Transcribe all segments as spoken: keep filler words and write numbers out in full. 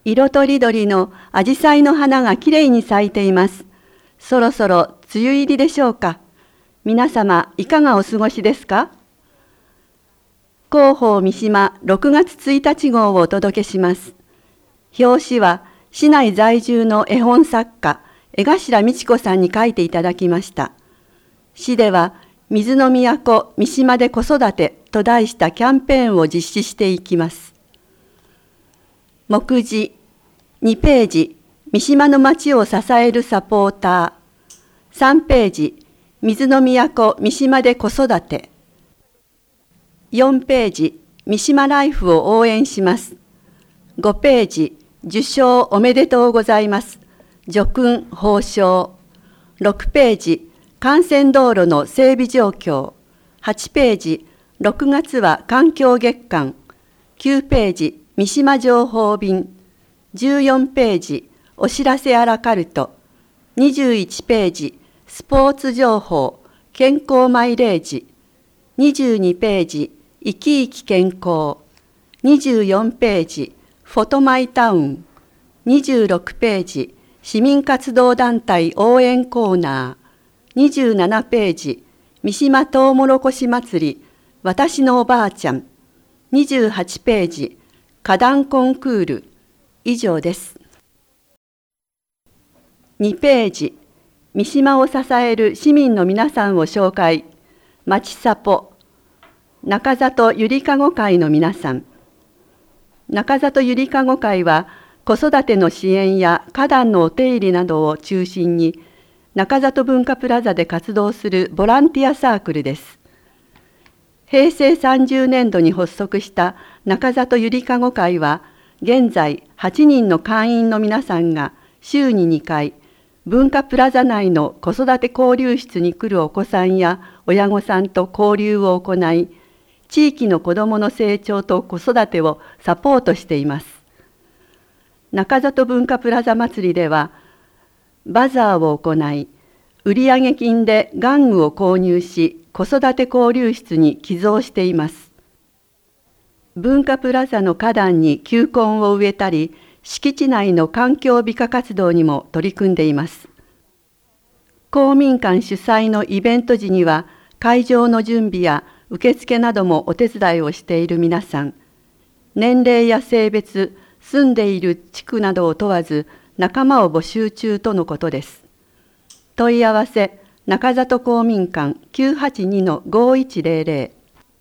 色とりどりのアジサイの花がきれいに咲いています。そろそろ梅雨入りでしょうか。皆様いかがお過ごしですか。広報三島ろくがつついたち号をお届けします。表紙は市内在住の絵本作家江頭美智子さんに書いていただきました。市では水の都三島で子育てと題したキャンペーンを実施していきます。目次にページ、三島の町を支えるサポーター。さんページ、水の都三島で子育て。よんページ、三島ライフを応援します。ごページ、受賞おめでとうございます。叙勲褒章。ろくページ、幹線道路の整備状況。はちページ、ろくがつは環境月間。きゅうページ、三島情報便。じゅうよんページ、お知らせアラカルト。にじゅういちページ、スポーツ情報、健康マイレージ。にじゅうにページ、生き生き健康。にじゅうよんページ、フォトマイタウン。にじゅうろくページ、市民活動団体応援コーナー。にじゅうななページ、三島とうもろこし祭り、私のおばあちゃん。にじゅうはちページ、花壇コンクール。以上です。にページ、三島を支える市民の皆さんを紹介。まちサポ。中里ゆりかご会の皆さん。中里ゆりかご会は、子育ての支援や花壇のお手入れなどを中心に、中里文化プラザで活動するボランティアサークルです。へいせいさんじゅうねんどに発足した中里ゆりかご会は、現在はちにんの会員の皆さんが週ににかい、文化プラザ内の子育て交流室に来るお子さんや親御さんと交流を行い、地域の子どもの成長と子育てをサポートしています。中里文化プラザ祭りでは、バザーを行い、売上金で玩具を購入し、子育て交流室に寄贈しています。文化プラザの花壇に球根を植えたり、敷地内の環境美化活動にも取り組んでいます。公民館主催のイベント時には、会場の準備や受付などもお手伝いをしている皆さん、年齢や性別、住んでいる地区などを問わず、仲間を募集中とのことです。問い合わせ、中里公民館 きゅうはちにのごいちぜろぜろ。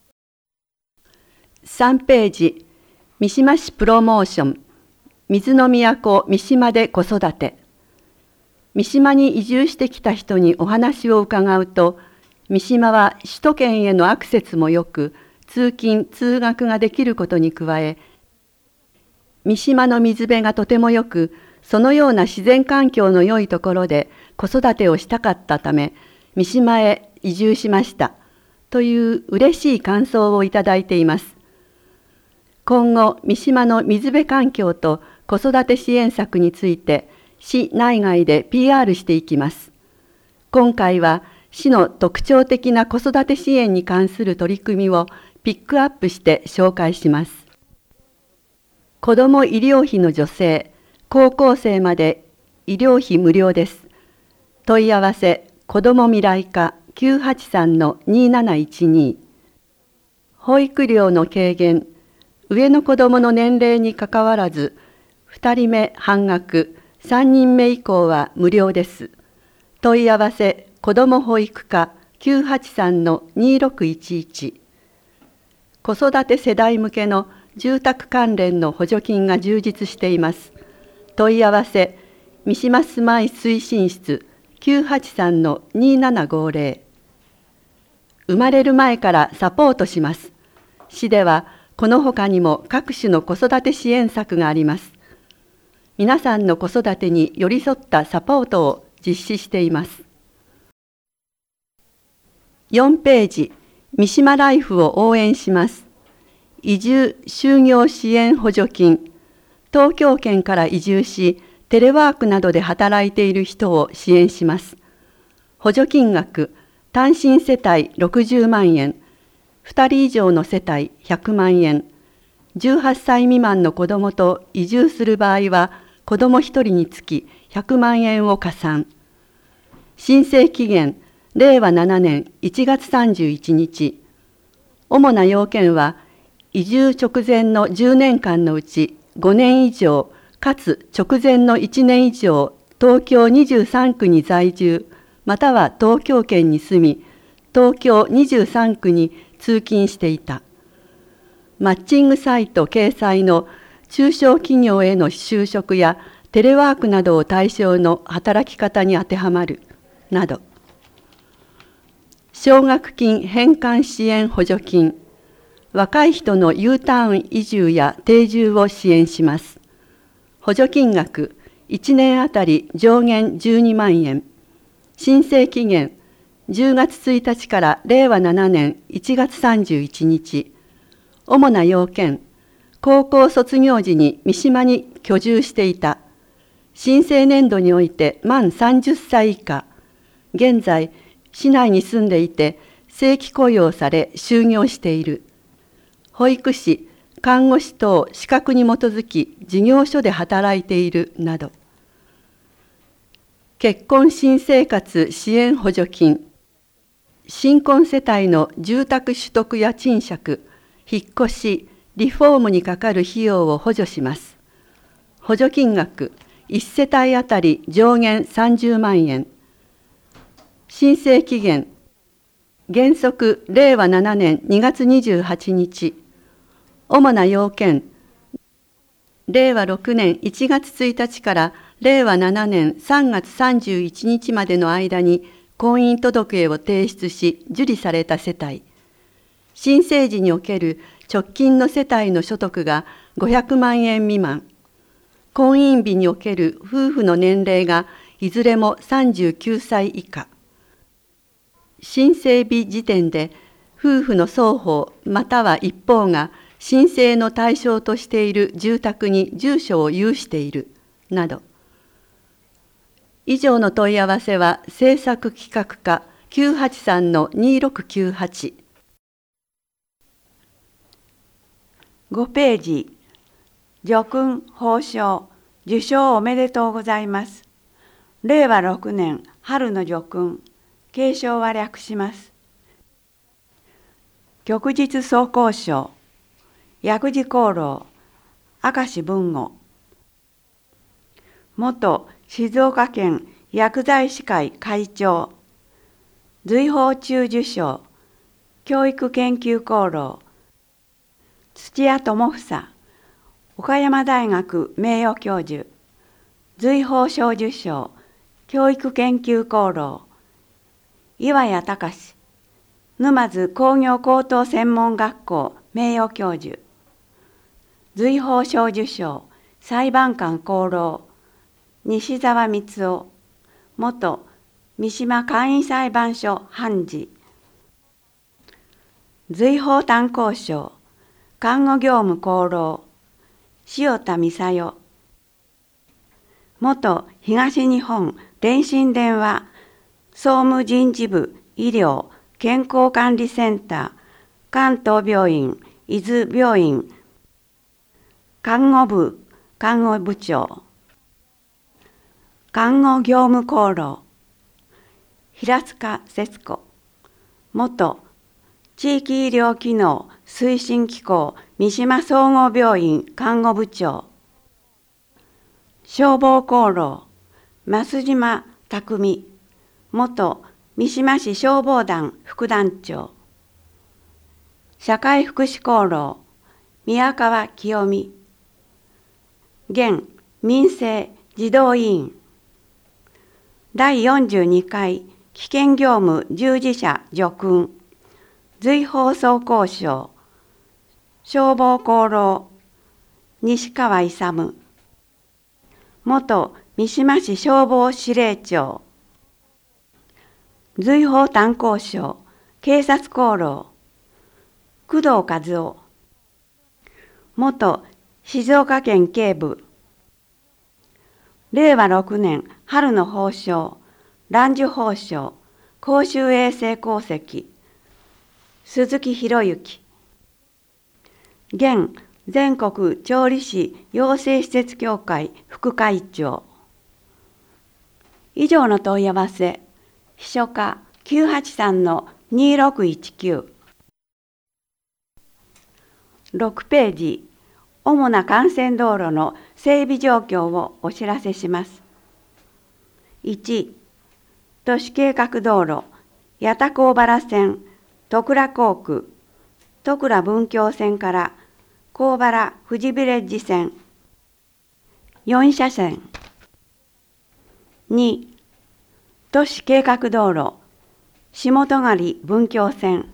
さんページ、三島市プロモーション、水の都三島で子育て。三島に移住してきた人にお話を伺うと、三島は首都圏へのアクセスもよく、通勤・通学ができることに加え、三島の水辺がとてもよく、そのような自然環境の良いところで子育てをしたかったため、三島へ移住しましたという嬉しい感想をいただいています。今後、三島の水辺環境と子育て支援策について、市内外で ピーアール していきます。今回は、市の特徴的な子育て支援に関する取り組みをピックアップして紹介します。子ども医療費の助成、高校生まで医療費無料です。問い合わせ、子ども未来課 きゅうはちさんのになないちに。保育料の軽減、上の子どもの年齢にかかわらず、ふたりめ半額、さんにんめ以降は無料です。問い合わせ、子ども保育課 きゅうはちさんのにろくいちいち。子育て世代向けの住宅関連の補助金が充実しています。問い合わせ、三島住まい推進室 きゅうはちさんのにななごぜろ。生まれる前からサポートします。市では、この他にも各種の子育て支援策があります。皆さんの子育てに寄り添ったサポートを実施しています。よんページ、三島ライフを応援します。移住・就業支援補助金。東京圏から移住し、テレワークなどで働いている人を支援します。補助金額、単身世帯ろくじゅうまんえん、ふたり以上の世帯ひゃくまんえん、 じゅうはっさい未満の子どもと移住する場合は、子どもひとりにつきひゃくまんえんを加算。申請期限、れいわななねんいちがつさんじゅういちにち。主な要件は、移住直前のじゅうねんかんのうちごねん以上、かつ直前のいちねん以上、東京にじゅうさんくに在住、または東京圏に住み、東京にじゅうさんくに通勤していた。マッチングサイト掲載の中小企業への就職やテレワークなどを対象の働き方に当てはまるなど。奨学金返還支援補助金、若い人の U ターン移住や定住を支援します。補助金額いちねんあたり上限じゅうにまんえん。申請期限じゅうがつついたちかられいわななねんいちがつさんじゅういちにち。主な要件、高校卒業時に三島に居住していた。申請年度において満さんじゅっさい以下。現在、市内に住んでいて正規雇用され就業している。保育士、看護師等資格に基づき事業所で働いているなど。結婚新生活支援補助金、新婚世帯の住宅取得や賃借、引っ越し、リフォームにかかる費用を補助します。補助金額いちせたいあたり上限さんじゅうまんえん。申請期限、原則れいわななねんにがつにじゅうはちにち。主な要件、れいわろくねんいちがつついたちかられいわななねんさんがつさんじゅういちにちまでの間に婚姻届を提出し受理された世帯。申請時における直近の世帯の所得がごひゃくまんえん未満。婚姻日における夫婦の年齢がいずれもさんじゅうきゅうさい以下。申請日時点で夫婦の双方または一方が申請の対象としている住宅に住所を有しているなど。以上の問い合わせは政策企画課 きゅうはちさんのにろくきゅうはち。 ごページ、叙勲褒章、受賞おめでとうございます。れいわろくねん春の叙勲、継承は略します。旭日総工賞、薬事功労、明石文吾。元静岡県薬剤師会会長、随宝中受賞、教育研究功労、土屋智房、岡山大学名誉教授、随宝賞受賞、教育研究功労、岩谷隆、沼津工業高等専門学校名誉教授、随宝賞受賞、裁判官功労、西澤光夫、元三島簡易裁判所判事、随宝炭鉱賞、看護業務功労、塩田美沙代、元東日本電信電話総務人事部医療健康管理センター関東病院伊豆病院看護部看護部長、看護業務功労、平塚節子、元地域医療機能推進機構三島総合病院看護部長、消防功労、増島匠、元三島市消防団副団長、社会福祉功労、宮川清美、現民生児童委員、だいよんじゅうにかい危険業務従事者叙勲、随宝総工賞、消防功労、西川勇、元三島市消防司令長、随宝炭鉱賞、警察功労、工藤和夫、元静岡県警部、れいわろくねん春の褒章、蘭寿褒章、公衆衛生功績、鈴木博之、現全国調理師養成施設協会副会長。以上の問い合わせ、秘書課 きゅうはちさんのにろくいちきゅう。ろくページ、主な幹線道路の整備状況をお知らせします。いち、都市計画道路、八田高原線、戸倉工区、戸倉文京線から高原富士ビレッジ線、よんしゃせん。に、都市計画道路、下戸狩文京線、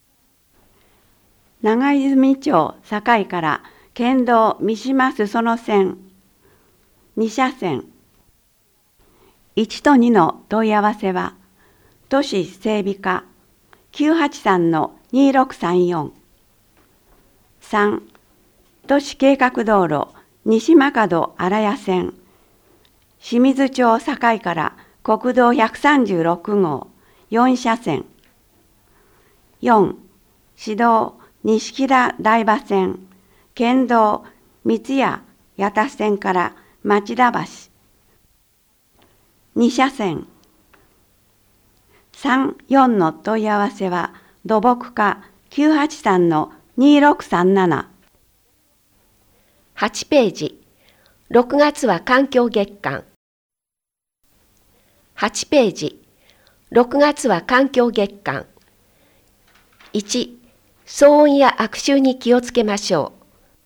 長泉町境から県道三島裾野線、にしゃせん。いちとにの問い合わせは、都市整備課 きゅうはちさんのにろくさんよん。さん、都市計画道路西間門荒谷線、清水町境から国道ひゃくさんじゅうろくごう、よんしゃせん。よん、市道西田台場線、県道三ツ谷八田線から町田橋、にしゃせん。さん、よんの問い合わせは土木課 きゅうはちさんのにろくさんなな。 はちページ、ろくがつは環境月間。はちページ、ろくがつは環境月間。いち、騒音や悪臭に気をつけましょ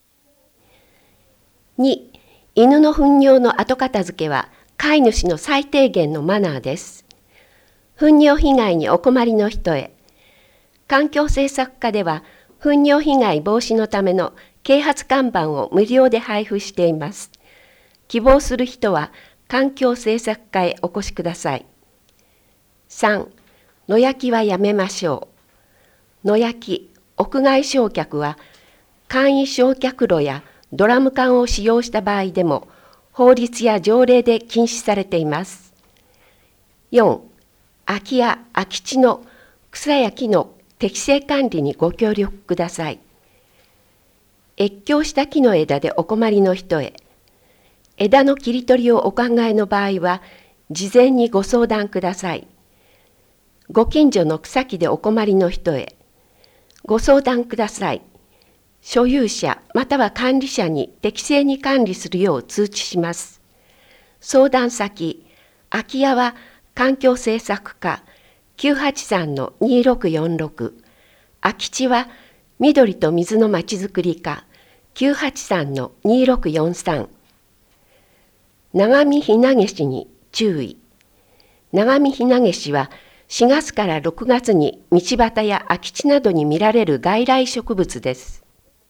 う。に、犬の糞尿の後片付けは飼い主の最低限のマナーです。糞尿被害にお困りの人へ。環境政策課では糞尿被害防止のための啓発看板を無料で配布しています。希望する人は環境政策課へお越しください。さん、野焼きはやめましょう。野焼き、屋外焼却は簡易焼却炉やドラム缶を使用した場合でも法律や条例で禁止されています。よん、空き家・空き地の草や木の適正管理にご協力ください。越境した木の枝でお困りの人へ。枝の切り取りをお考えの場合は事前にご相談ください。ご近所の草木でお困りの人へ。ご相談ください。所有者または管理者に適正に管理するよう通知します。相談先、空き家は環境政策課 きゅうはちさんのにろくよんろく、空き地は緑と水のまちづくり課 きゅうはちさんのにろくよんさん。長見ひなげしに注意。長見ひなげしはしがつからろくがつに道端や空き地などに見られる外来植物です。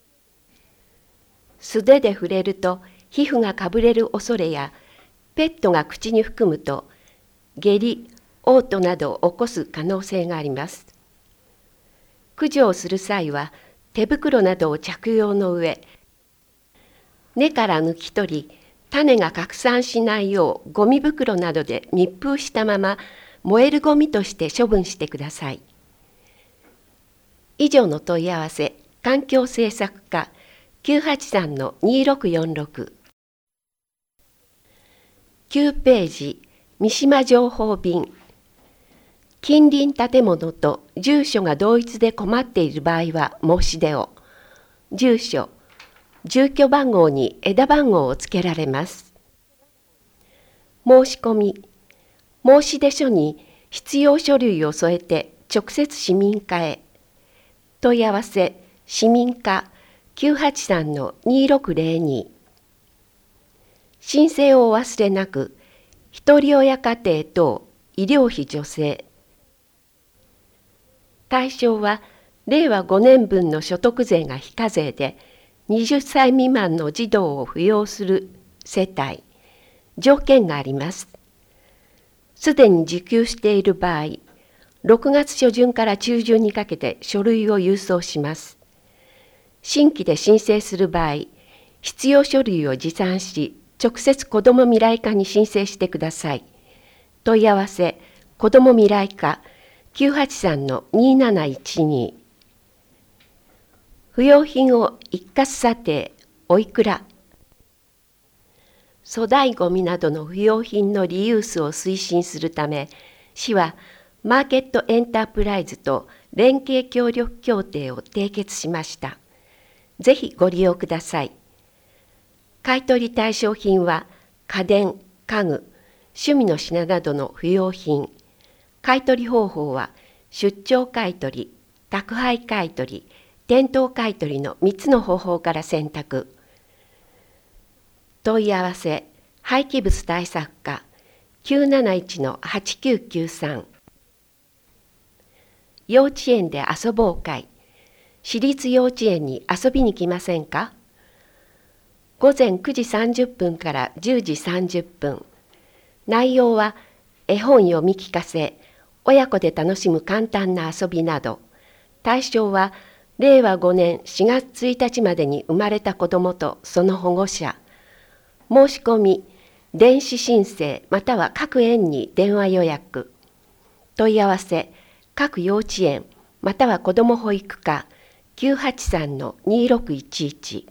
素手で触れると皮膚がかぶれる恐れや、ペットが口に含むと下痢、嘔吐などを起こす可能性があります。駆除をする際は手袋などを着用の上、根から抜き取り、種が拡散しないようゴミ袋などで密封したまま燃えるゴミとして処分してください。以上の問い合わせ、環境政策課 きゅうはちさんのにろくよんろく。きゅうページ、三島情報便。近隣建物と住所が同一で困っている場合は申し出を。住所、住居番号に枝番号をつけられます。申し込み、申出書に必要書類を添えて直接市民課へ。問い合わせ、市民課 きゅうはちさんのにろくぜろに。申請をお忘れなく、ひとり親家庭等医療費助成。対象はれいわごねんぶんの所得税が非課税で、はたち未満の児童を扶養する世帯。条件があります。すでに受給している場合、ろくがつしょじゅんから中旬にかけて書類を郵送します。新規で申請する場合、必要書類を持参し、直接子ども未来課に申請してください。問い合わせ、子ども未来課 きゅうはちさんのになないちに。 不用品を一括査定おいくら。粗大ごみなどの不用品のリユースを推進するため、市はマーケットエンタープライズと連携協力協定を締結しました。ぜひご利用ください。買取対象品は家電、家具、趣味の品などの不用品。買取方法は出張買取、宅配買取、店頭買取のみっつの方法から選択。問い合わせ、廃棄物対策課 きゅうなないちのはちきゅうきゅうさん。幼稚園で遊ぼう会、私立幼稚園に遊びに来ませんか？ごぜんくじさんじゅっぷんからじゅうじさんじゅっぷん。内容は絵本読み聞かせ、親子で楽しむ簡単な遊びなど。対象はれいわごねんしがつついたちまでに生まれた子どもとその保護者。申し込み、電子申請または各園に電話予約。問い合わせ、各幼稚園または子ども保育課 きゅうはちさんのにろくいちいち。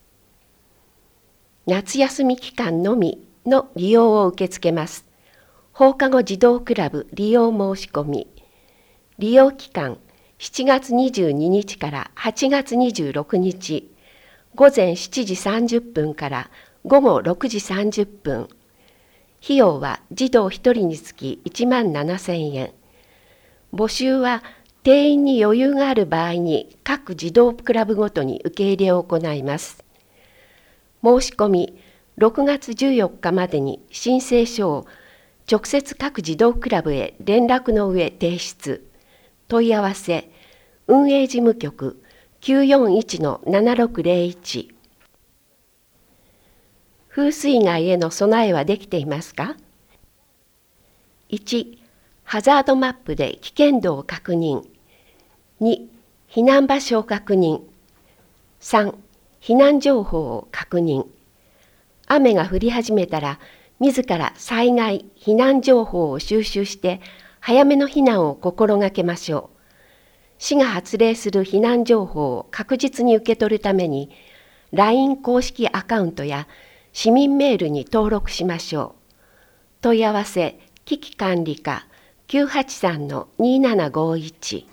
夏休み期間のみの利用を受け付けます。放課後児童クラブ利用申し込み。利用期間しちがつにじゅうににちからはちがつにじゅうろくにち、ごぜんしちじさんじゅっぷんからごごろくじさんじゅっぷん。費用は児童ひとりにつきいちまんななせんえん。募集は定員に余裕がある場合に各児童クラブごとに受け入れを行います。申し込みろくがつじゅうよっかまでに申請書を直接各児童クラブへ連絡の上提出。問い合わせ、運営事務局 きゅうよんいちのななろくぜろいち。風水害への備えはできていますか？いち、ハザードマップで危険度を確認。に、避難場所を確認。さん、避難情報を確認。雨が降り始めたら、自ら災害・避難情報を収集して早めの避難を心がけましょう。市が発令する避難情報を確実に受け取るために ライン 公式アカウントや市民メールに登録しましょう。問い合わせ危機管理課 きゅうはちさんのにななごいち。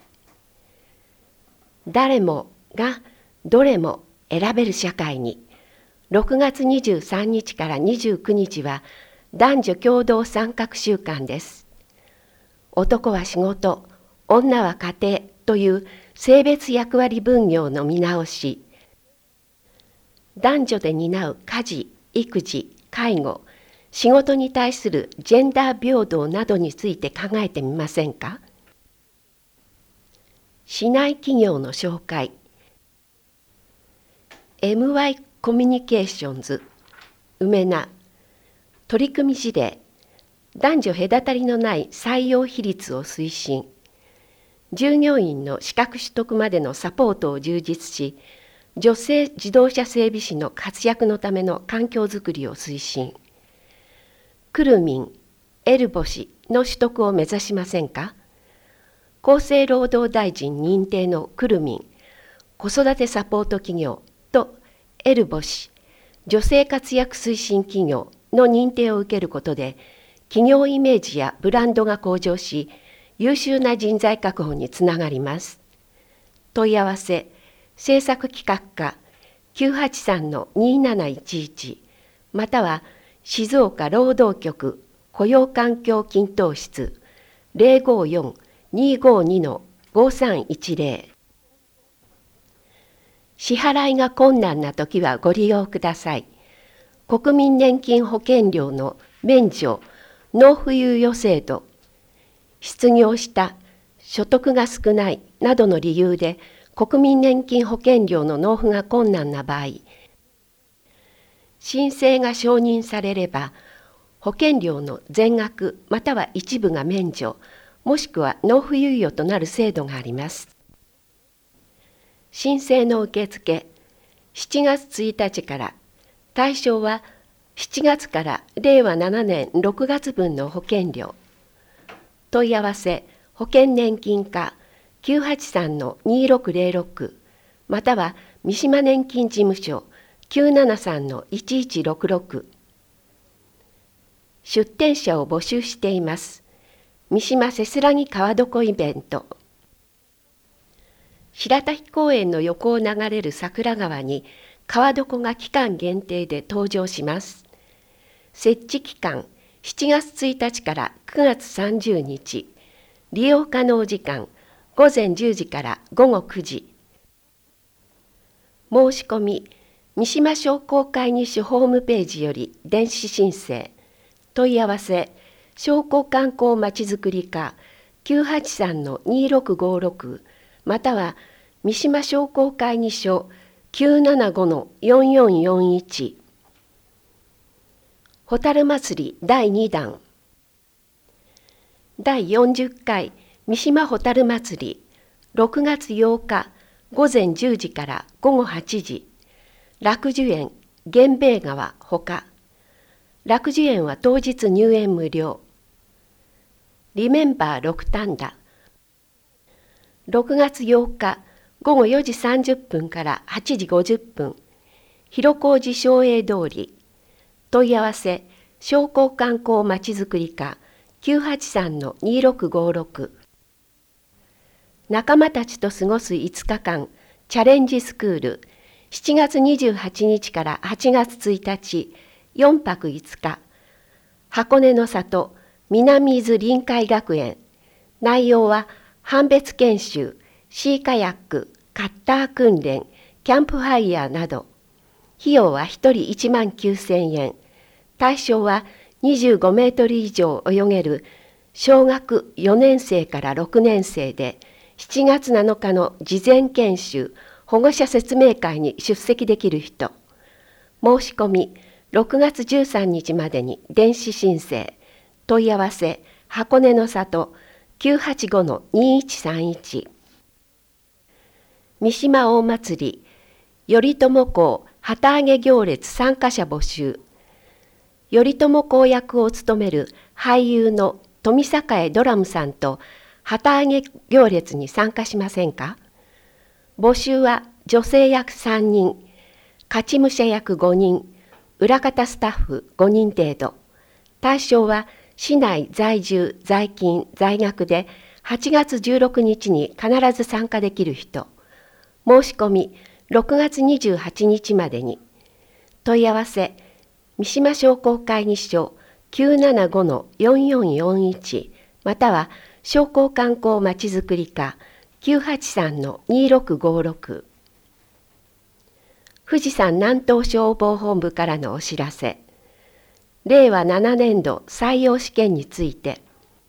誰もがどれも選べる社会に。ろくがつにじゅうさんにちからにじゅうくにちは男女共同参画週間です。男は仕事、女は家庭という性別役割分業の見直し。男女で担う家事、育児、介護、仕事に対するジェンダー平等などについて考えてみませんか？市内企業の紹介。エムワイ コミュニケーションズ梅名。取り組み事例。男女隔たりのない採用比率を推進。従業員の資格取得までのサポートを充実し、女性自動車整備士の活躍のための環境づくりを推進。くるみん、エルボシの取得を目指しませんか？厚生労働大臣認定のくるみん、子育てサポート企業とエルボシ、女性活躍推進企業の認定を受けることで、企業イメージやブランドが向上し、優秀な人材確保につながります。問い合わせ、政策企画課 きゅうはちさんのになないちいち、または静岡労働局雇用環境均等室 ぜろごよん にごにのごさんいちぜろ。支払いが困難なときはご利用ください。国民年金保険料の免除、納付猶予制度、失業した、所得が少ないなどの理由で国民年金保険料の納付が困難な場合、申請が承認されれば、保険料の全額または一部が免除、もしくは納付猶予となる制度があります。申請の受付、しちがつついたちから、対象はしちがつかられいわななねんろくがつぶんの保険料。問い合わせ、保険年金課 きゅうはちさんのにろくぜろろく、 または三島年金事務所 きゅうななさんのいちいちろくろく。出店者を募集しています。三島せすらぎ川床イベント。白滝公園の横を流れる桜川に川床が期間限定で登場します。設置期間しちがつついたちからくがつさんじゅうにち。利用可能時間ごぜんじゅうじからごごくじ。申し込み三島商工会議所ホームページより電子申請。問い合わせ商工観光まちづくり課 きゅうはちさんのにろくごろく または三島商工会議所 きゅうななごのよんよんよんいち。蛍祭りだいにだん。だいよんじゅっかい三島蛍祭りろくがつようかごぜんじゅうじからごごはちじ。楽寿園源兵衛川ほか。楽寿園は当日入園無料。リメンバー六反田。ろくがつようかごごよじさんじゅっぷんからはちじごじゅっぷん。広小路商栄通り。問い合わせ商工観光まちづくり課 きゅうはちさんのにろくごろく。仲間たちと過ごすいつかかんチャレンジスクールしちがつにじゅうはちにちからはちがつついたちよんぱくいつか。箱根の里南伊豆臨海学園。内容は判別研修、シーカヤック、カッター訓練、キャンプファイヤーなど。費用はひとりいちまんきゅうせんえん。対象はにじゅうごメートル以上泳げる小学よねんせいからろくねんせいで、しちがつなのかの事前研修、保護者説明会に出席できる人。申し込みろくがつじゅうさんにちまでに電子申請。問い合わせ箱根の里 きゅうはちごのにいちさんいち。三島大祭り頼朝公旗揚げ行列参加者募集。頼朝公役を務める俳優の富栄ドラムさんと旗揚げ行列に参加しませんか？募集は女性役さんにん、勝ち武者役ごにん、裏方スタッフごにん程度。対象は市内在住、在勤、在学ではちがつじゅうろくにちに必ず参加できる人。申し込みろくがつにじゅうはちにちまでに。問い合わせ三島商工会議所 きゅうななごのよんよんよんいち または商工観光まちづくり課 きゅうはちさんのにろくごろく。富士山南東消防本部からのお知らせ。れいわななねんど採用試験について。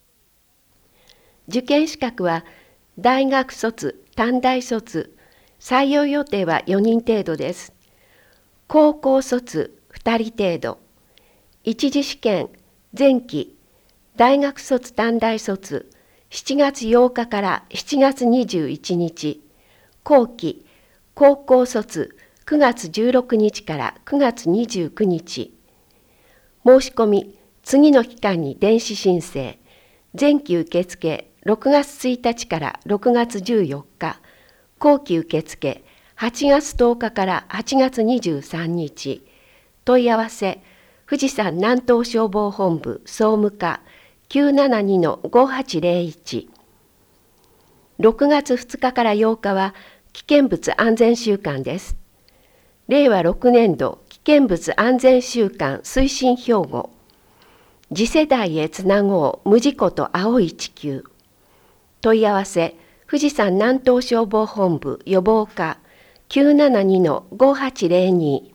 受験資格は大学卒、短大卒、採用予定はよにん程度です。高校卒ふたり程度。一次試験前期大学卒短大卒しちがつようかからしちがつにじゅういちにち。後期高校卒くがつじゅうろくにちからくがつにじゅうくにち。申し込み次の期間に電子申請。前期受付ろくがつついたちからろくがつじゅうよっか。後期受付はちがつとおかからはちがつにじゅうさんにち。問い合わせ富士山南東消防本部総務課 きゅうななにのごはちぜろいち。ろくがつふつかからようかは危険物安全週間です。れいわろくねんど危険物安全週間推進標語。次世代へつなごう無事故と青い地球。問い合わせ富士山南東消防本部予防課 きゅうななにのごはちぜろに。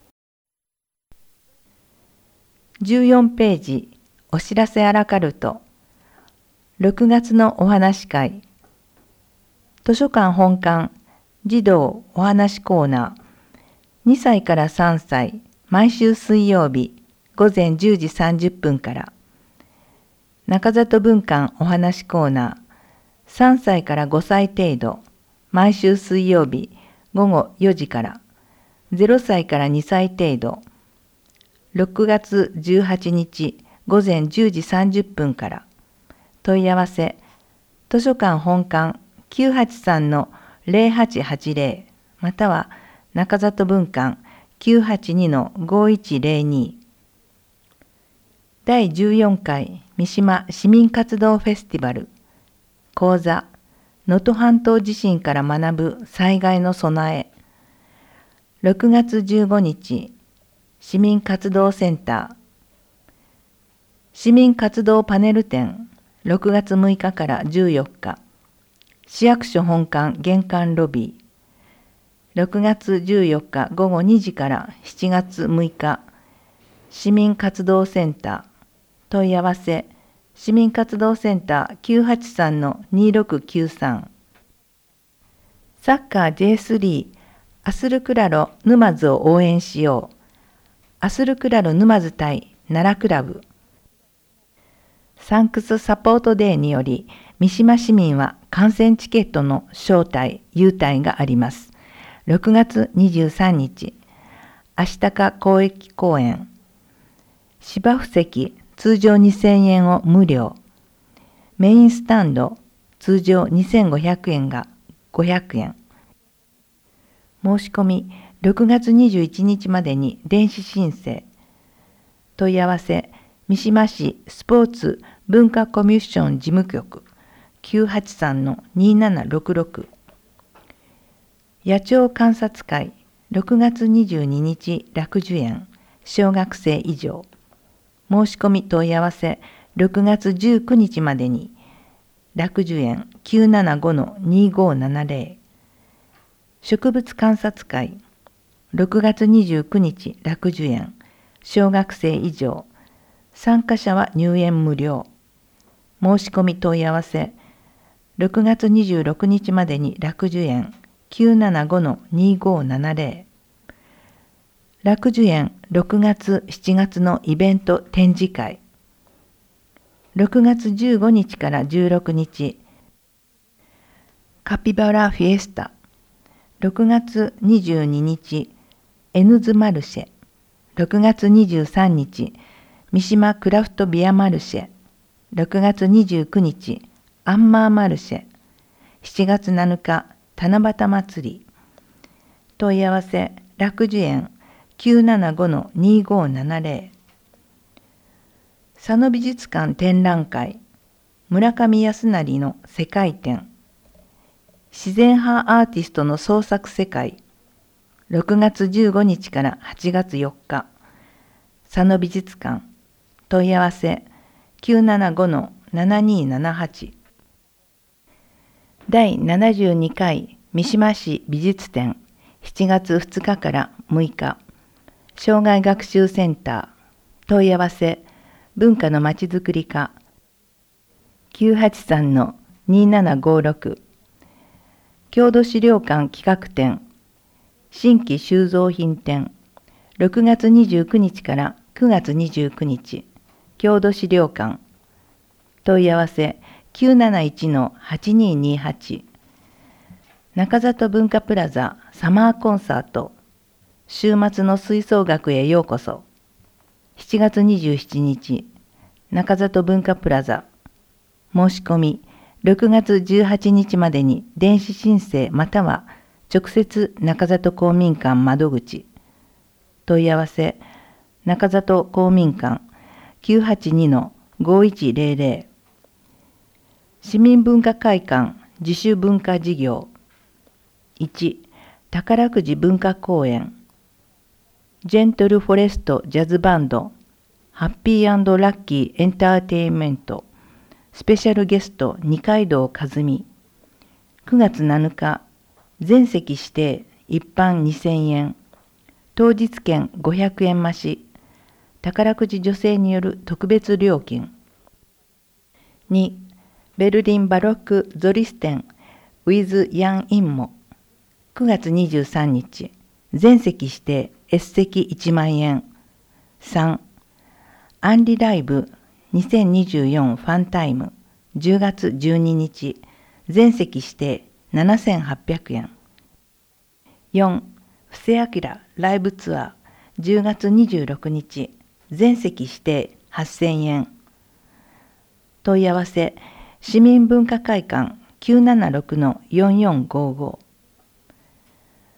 じゅうよんページお知らせアラカルト。ろくがつのお話会。図書館本館児童お話コーナー。にさいからさんさい毎週水曜日ごぜんじゅうじさんじゅっぷんから。中里文館お話コーナー。さんさいからごさい程度毎週水曜日ごごよじから。ぜろさいからにさい程度ろくがつじゅうはちにちごぜんじゅうじさんじゅっぷんから。問い合わせ図書館本館 きゅうはちさんのぜろはちはちぜろまたは中里分館 きゅうはちにのごいちぜろに。だいじゅうよんかい三島市民活動フェスティバル講座能登半島地震から学ぶ災害の備え。ろくがつじゅうごにち市民活動センター市民活動パネル展ろくがつむいかからじゅうよっか市役所本館玄関ロビー。ろくがつじゅうよっかごごにじからしちがつむいか市民活動センター。問い合わせ市民活動センター きゅうはちさんのにろくきゅうさん。サッカー ジェイスリー アスルクラロ沼津を応援しよう。アスルクラロ沼津対奈良クラブ。サンクスサポートデーにより三島市民は観戦チケットの招待・優待があります。ろくがつにじゅうさんにち、あしたか公益公園。芝生席通常にせんえんを無料。メインスタンド通常にせんごひゃくえんがごひゃくえん。申し込みろくがつにじゅういちにちまでに電子申請。問い合わせ三島市スポーツ文化コミュッション事務局 きゅうはちさんのにななろくろく。野鳥観察会ろくがつにじゅうににち楽寿園小学生以上。申し込み問い合わせろくがつじゅうくにちまでに楽寿園 きゅうななごのにごななぜろ。植物観察会ろくがつにじゅうくにち楽寿園小学生以上。参加者は入園無料。申し込み問い合わせろくがつにじゅうろくにちまでに楽寿園 きゅうななごのにごななぜろ。楽寿園ろくがつしちがつのイベント展示会。ろくがつじゅうごにちからじゅうろくにちカピバラフィエスタ。ろくがつにじゅうににちエヌズマルシェ。ろくがつにじゅうさんにち三島クラフトビアマルシェ。ろくがつにじゅうくにちアンマーマルシェ。しちがつなのか七夕祭り。問い合わせ楽寿園 きゅうななごのにごななぜろ。佐野美術館展覧会村上康成の世界展。自然派アーティストの創作世界。ろくがつじゅうごにちからはちがつよっか佐野美術館。問い合わせきゅうななごのななにななはち。だいななじゅうにかい三島市美術展しちがつふつかからむいか障害学習センター。問い合わせ文化のまちづくり課 きゅうはちさんのにななごろく。郷土資料館企画展新規収蔵品展ろくがつにじゅうくにちからくがつにじゅうくにち郷土資料館。問い合わせきゅうなないちのはちににはち。中里文化プラザサマーコンサート。週末の吹奏楽へようこそ。しちがつにじゅうしちにち中里文化プラザ。申し込みろくがつじゅうはちにちまでに電子申請または直接中里公民館窓口。問い合わせ中里公民館 きゅうはちにのごいちぜろぜろ。市民文化会館自主文化事業。いち宝くじ文化公園ジェントルフォレストジャズバンドハッピー&ラッキーエンターテインメントスペシャルゲスト二階堂和美。くがつなのか全席指定一般にせんえん当日券ごひゃくえん増し宝くじ助成による特別料金。にベルリンバロックゾリス展 with ヤン・インモくがつにじゅうさんにち全席指定 S 席いちまんえん。さんアンリライブにせんにじゅうよんファンタイムじゅうがつじゅうににち全席指定ななせんはっぴゃくえん。よん布施明ライブツアーじゅうがつにじゅうろくにち全席指定はっせんえん。問い合わせ市民文化会館 きゅうななろくのよんよんごご。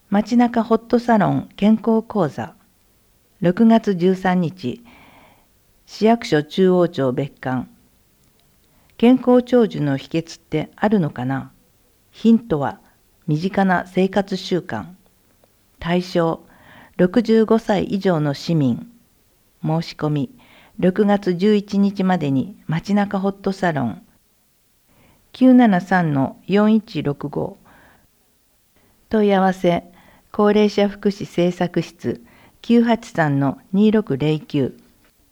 街中ホットサロン健康講座。ろくがつじゅうさんにち、市役所中央庁別館。健康長寿の秘訣ってあるのかな？ヒントは身近な生活習慣。対象、ろくじゅうごさい以上の市民。申し込み、ろくがつじゅういちにちまでに街中ホットサロン きゅうななさんのよんいちろくご。問い合わせ、高齢者福祉政策室 きゅうはちさんのにろくぜろきゅう。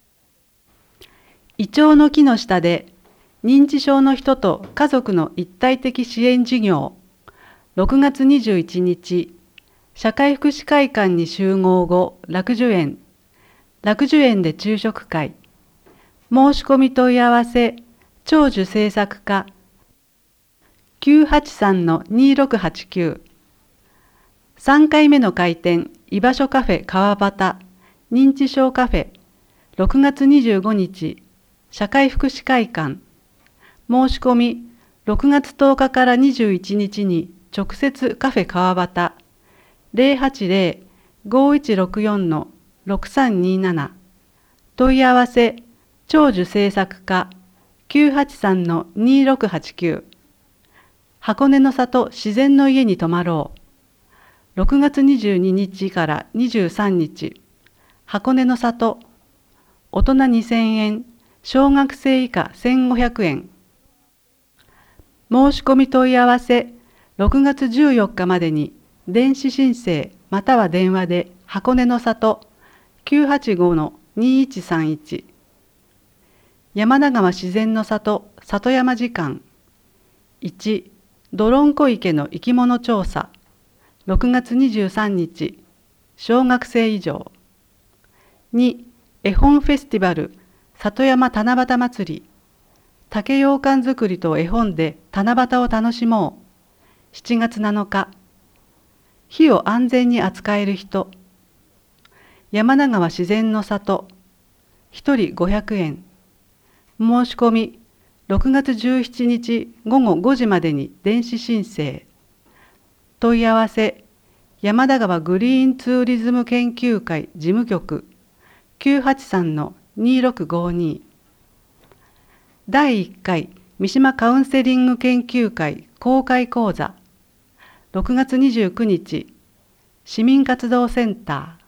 イチョウの木の下で認知症の人と家族の一体的支援事業。ろくがつにじゅういちにち、社会福祉会館に集合後、楽寿園。楽寿園で昼食会。申し込み問い合わせ、長寿政策課。きゅうはちさんのにろくはちきゅう。さんかいめの開店、居場所カフェ川端、認知症カフェ。ろくがつにじゅうごにち、社会福祉会館。申し込み、ろくがつとおかからにじゅういちにちに直接カフェ川端 ゼロはちゼロ ごいちろくよん ろくさんになな。問い合わせ、長寿政策課 きゅうはちさんのにろくはちきゅう。箱根の里自然の家に泊まろう。ろくがつにじゅうににちからにじゅうさんにち、箱根の里、大人にせんえん、小学生以下せんごひゃくえん。申し込み問い合わせ、ろくがつじゅうよっかまでに電子申請または電話で箱根の里 きゅうはちごのにいちさんいち。山田川自然の里里山時間。いち、どろんこ池の生き物調査。ろくがつにじゅうさんにち、小学生以上。に、絵本フェスティバル里山七夕祭り。竹羊羹作りと絵本で七夕を楽しもう。しちがつなのか。火を安全に扱える人。山田川自然の里。ひとりごひゃくえん。申し込み、ろくがつじゅうしちにちごごごじまでに電子申請。問い合わせ、山田川グリーンツーリズム研究会事務局 きゅうはちさんのにろくごに。だいいっかい三島カウンセリング研究会公開講座。ろくがつにじゅうくにち、市民活動センター。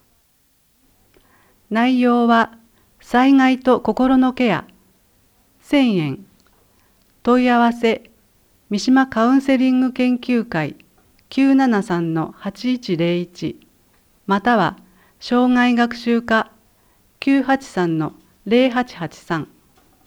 内容は、災害と心のケア、せんえん。問い合わせ、三島カウンセリング研究会きゅうななさんのはちいちゼロいち、または、障害学習課きゅうはちさんのゼロはちはちさん。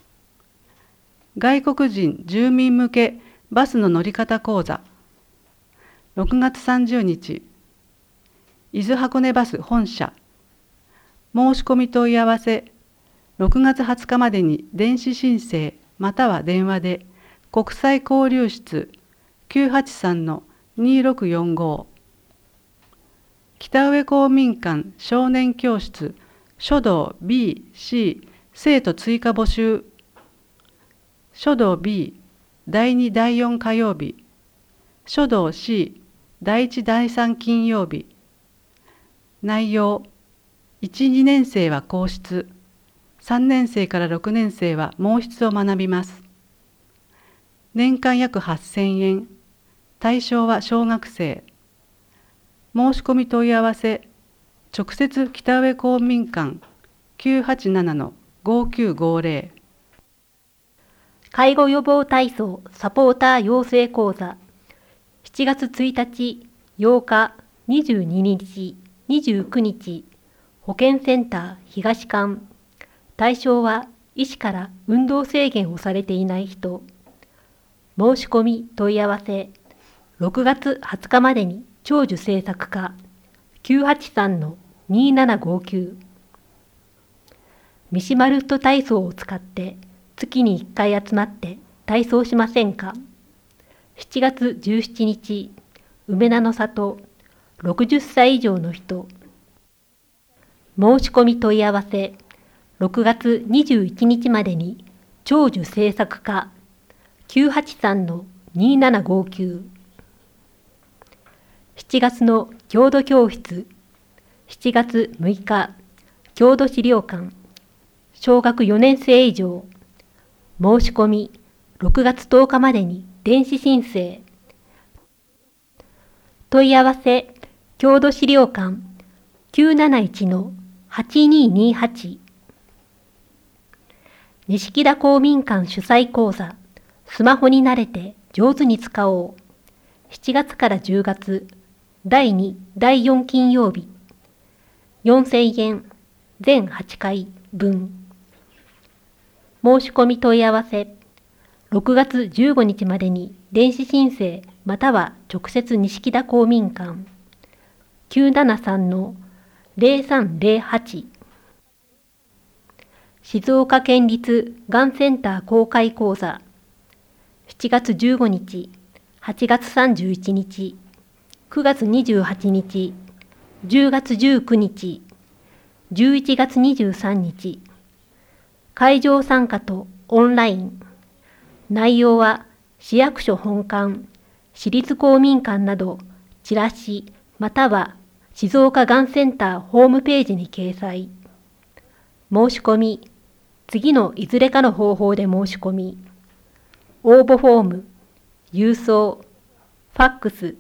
外国人住民向けバスの乗り方講座。ろくがつさんじゅうにち、伊豆箱根バス本社。申し込み問い合わせ、ろくがつはつかまでに電子申請または電話で国際交流室 きゅうはちさんのにろくよんご。北上公民館少年教室書道 ビー、シー 生徒追加募集。書道 ビー だいにだいよん火曜日。書道 シー だいいちだいさん金曜日。内容、いち、にねんせいは皇室、さんねんせいからろくねんせいは毛筆を学びます。年間約はっせんえん。対象は小学生。申し込み問い合わせ、直接北上公民館 きゅうはちななのごきゅうごゼロ。 介護予防体操サポーター養成講座。しちがつついたち、ようか、にじゅうににち、にじゅうくにち、保健センター東館。対象は医師から運動制限をされていない人。申し込み問い合わせ、ろくがつはつかまでに長寿政策課 きゅうはちさんのにななごきゅう。三島ルット体操を使って月にいっかい集まって体操しませんか。しちがつじゅうしちにち、梅名の里、ろくじゅっさい以上の人。申し込み問い合わせ、ろくがつにじゅういちにちまでに長寿政策課 きゅうはちさんのにななごきゅう。 しちがつの郷土教室、しちがつむいか、郷土資料館、小学よねんせい以上、申し込みろくがつとおかまでに電子申請。問い合わせ、郷土資料館 きゅうなないちのはちにーにーはち。錦田公民館主催講座、スマホに慣れて上手に使おう。しちがつからじゅうがつ、だいに、だいよん金曜日。よんせんえん、全はちかい分。申し込み問い合わせ、ろくがつじゅうごにちまでに電子申請または直接錦田公民館 きゅうななさんのぜろさんぜろはち。静岡県立がんセンター公開講座しちがつじゅうごにち、はちがつさんじゅういちにち、くがつにじゅうはちにち、じゅうがつじゅうくにち、じゅういちがつにじゅうさんにち。会場参加とオンライン。内容は市役所本館、市立公民館などチラシまたは静岡がんセンターホームページに掲載。申し込み、次のいずれかの方法で申し込み。応募フォーム、郵送、ファックス。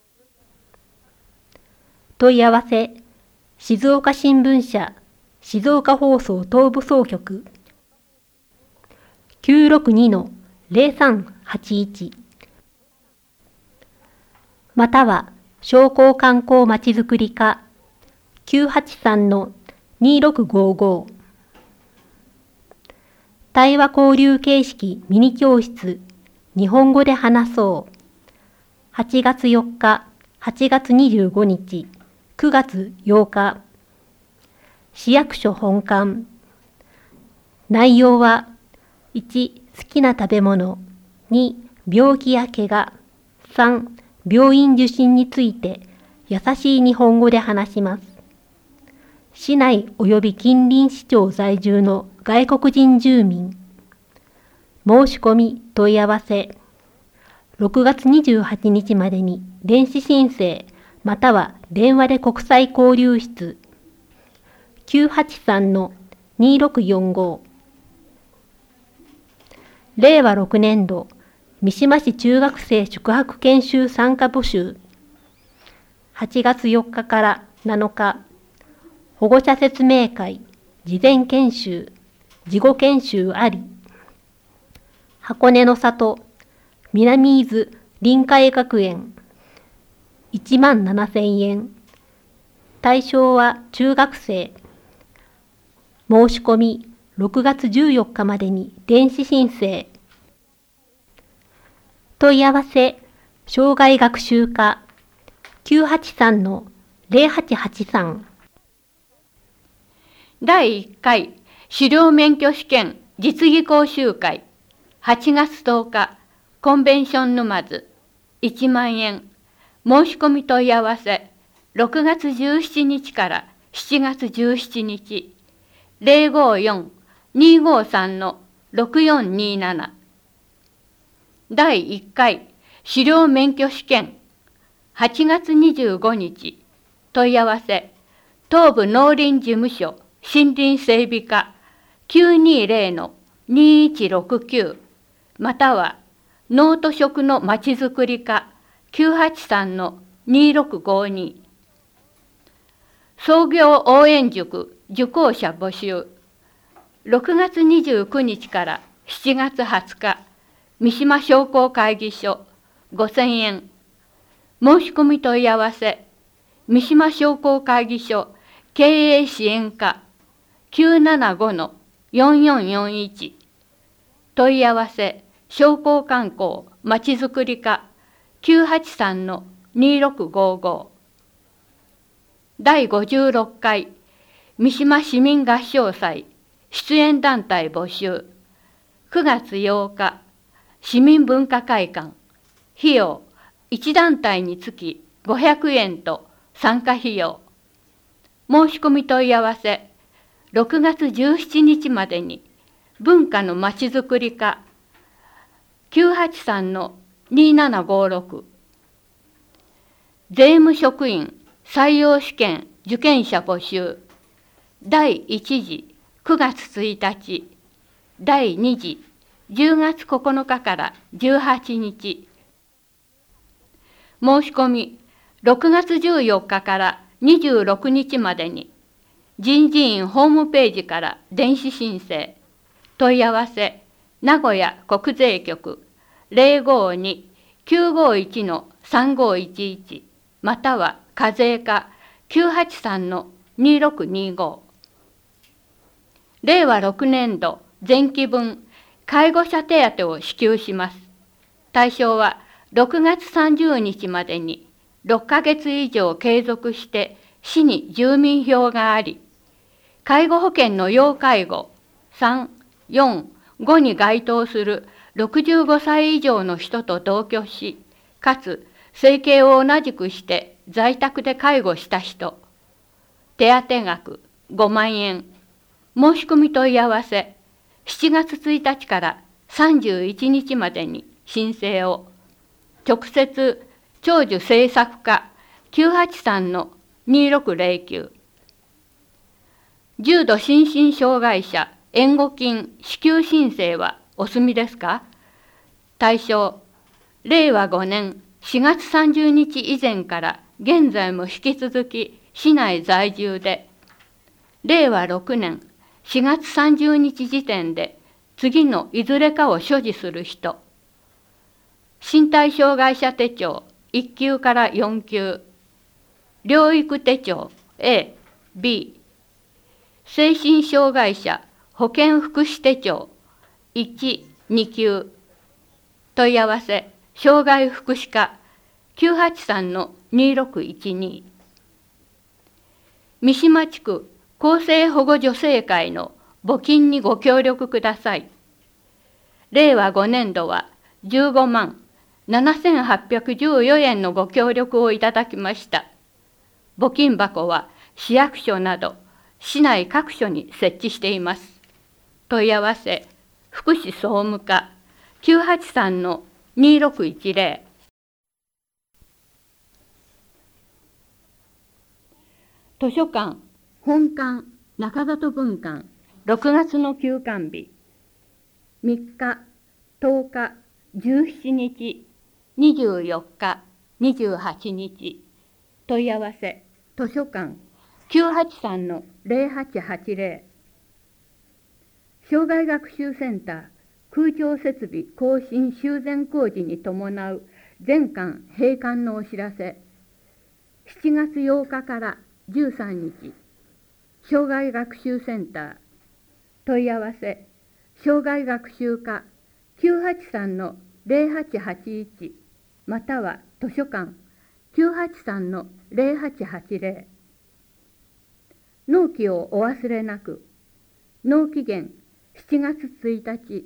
問い合わせ、静岡新聞社、静岡放送東部総局きゅうろくにのぜろさんはちいちまたは商工観光まちづくり課 きゅうはちさんのにろくごご。対話交流形式ミニ教室日本語で話そうはちがつよっか、はちがつにじゅうごにち、くがつようか。市役所本館。内容はいち好きな食べ物、に病気や怪我、さん病院受診について優しい日本語で話します。市内及び近隣市町在住の外国人住民。申し込み問い合わせ。ろくがつにじゅうはちにちまでに電子申請または電話で国際交流室きゅうはちさんのにろくよんご。れいわろくねんど三島市中学生宿泊研修参加募集はちがつよっかからなのか保護者説明会事前研修事後研修あり箱根の里南伊豆臨海学園いちまんななせんえん対象は中学生申し込みろくがつじゅうよっかまでに電子申請。問い合わせ、障害学習課 きゅうはちさんのぜろはちはちさん。 だいいっかい狩猟免許試験実技講習会はちがつとおかコンベンション沼津いちまんえん申し込み問い合わせろくがつじゅうしちにちからしちがつじゅうしちにちぜろごよん にごさんのろくよんになな。だいいっかい狩猟免許試験はちがつにじゅうごにち問い合わせ東部農林事務所森林整備課 きゅうにぜろのにいちろくきゅう または農と食のまちづくり課 きゅうはちさんのにろくごに。創業応援塾受講者募集ろくがつにじゅうくにちからしちがつはつか三島商工会議所ごせんえん申し込み問い合わせ三島商工会議所経営支援課 きゅうななごのよんよんよんいち 問い合わせ商工観光まちづくり課 きゅうはちさんのにろくごご。だいごじゅうろっかい三島市民合唱祭出演団体募集くがつようか市民文化会館費用いち団体につきごひゃくえんと参加費用申し込み問い合わせろくがつじゅうしちにちまでに文化のまちづくり課 きゅうはちさんのにななごろく。 税務職員採用試験受験者募集。だいいち次くがつついたち、だいに次じゅうがつここのかからじゅうはちにち。申し込みろくがつじゅうよっかからにじゅうろくにちまでに、人事院ホームページから電子申請。問い合わせ、名古屋国税局 ゼロごに きゅうごいち さんごいちいち または課税課 きゅうはちさん にろくにご。れいわろくねんど前期分介護者手当を支給します。対象はろくがつさんじゅうにちまでにろっかげつ以上継続して市に住民票があり、介護保険の要介護さん、よん、ごに該当するろくじゅうごさい以上の人と同居し、かつ生計を同じくして在宅で介護した人。手当額ごまんえん。申し込み問い合わせ、しちがつついたちからさんじゅういちにちまでに申請を。直接、長寿政策課 きゅうはちさん にろくゼロきゅう。重度心身障害者援護金支給申請はお済みですか？対象、れいわごねんしがつさんじゅうにち以前から現在も引き続き市内在住で、れいわろくねんしがつさんじゅうにち時点で次のいずれかを所持する人。身体障害者手帳いっきゅうからよんきゅう、療育手帳 エー、ビー、精神障害者保健福祉手帳いち、にきゅう、問い合わせ、障害福祉課 きゅうはちさん にろくいちに。三島地区厚生保護助成会の募金にご協力ください。れいわごねんどはじゅうごまんななせんはっぴゃくじゅうよえんのご協力をいただきました。募金箱は市役所など市内各所に設置しています。問い合わせ、福祉総務課 きゅうはちさん にろくいちゼロ。図書館本館中里分館ろくがつの休館日みっか、とおか、じゅうしちにち、にじゅうよっか、にじゅうはちにち。問い合わせ、図書館 きゅうはちさん ゼロはちはちゼロ。障害学習センター空調設備更新修繕工事に伴う全館閉館のお知らせ。しちがつようかからじゅうさんにち、障害学習センター問い合わせ、障害学習課 きゅうはちさん ゼロはちはちいち または図書館 きゅうはちさん ゼロはちはちゼロ。納期をお忘れなく。納期限しちがつついたち。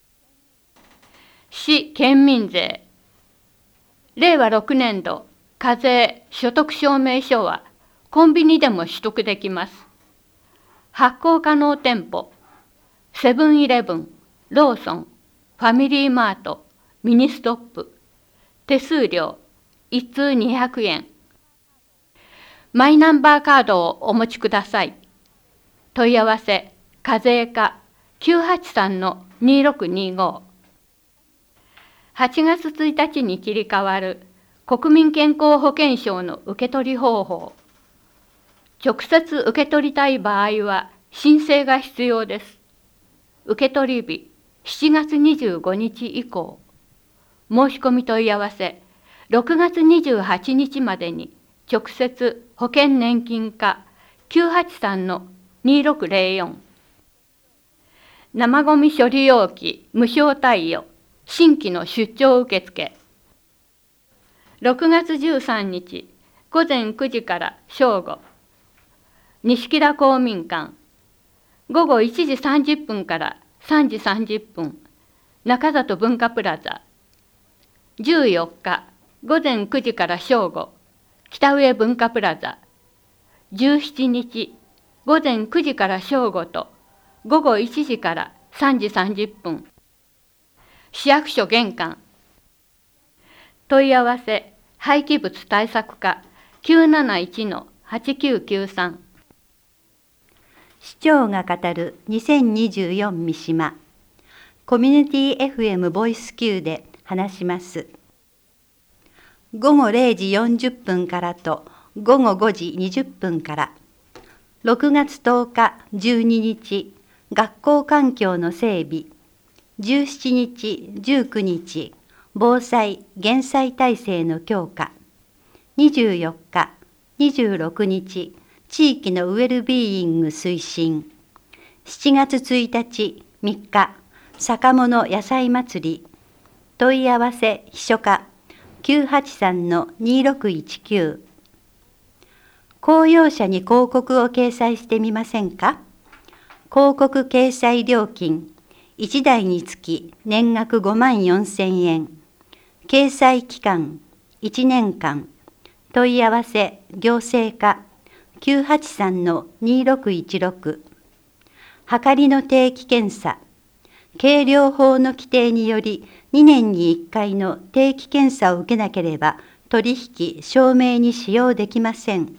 市県民税れいわろくねんど課税所得証明書はコンビニでも取得できます。発行可能店舗、セブンイレブン、ローソン、ファミリーマート、ミニストップ。手数料、一通にひゃくえん。マイナンバーカードをお持ちください。問い合わせ、課税課 きゅうはちさん にろくにご。はちがつついたちに切り替わる国民健康保険証の受け取り方法。直接受け取りたい場合は申請が必要です。受け取り日しちがつにじゅうごにち以降。申し込み問い合わせろくがつにじゅうはちにちまでに直接保険年金課 きゅうはちさん にろくゼロよん。生ごみ処理容器無償貸与新規の出張受付。ろくがつじゅうさんにちごぜんくじから正午。西田公民館。ごごいちじさんじゅっぷんからさんじさんじゅっぷん。中里文化プラザ。じゅうよっかごぜんくじから正午。北上文化プラザ。じゅうしちにちごぜんくじから正午とごごいちじからさんじさんじゅっぷん。市役所玄関。問い合わせ廃棄物対策課 きゅうなないちのはちきゅうきゅうさん。 市長が語るにせんにじゅうよん三島。コミュニティ エフエム ボイス Q で話します。ごごれいじよんじゅっぷんからとごごごじにじゅっぷんから。ろくがつとおかじゅうににち、学校環境の整備。じゅうしちにちじゅうくにち、防災・減災体制の強化。にじゅうよっか、にじゅうろくにち、地域のウェルビーイング推進。しちがつついたち、みっか、坂物野菜祭り。問い合わせ秘書課 きゅうはちさんのにろくいちきゅう。公用車に広告を掲載してみませんか？広告掲載料金、いちだいにつき年額ごまんよんせんえん。掲載期間、いちねんかん。問い合わせ行政課 きゅうはちさんのにろくいちろく。はかりの定期検査。計量法の規定によりにねんにいっかいの定期検査を受けなければ取引証明に使用できません。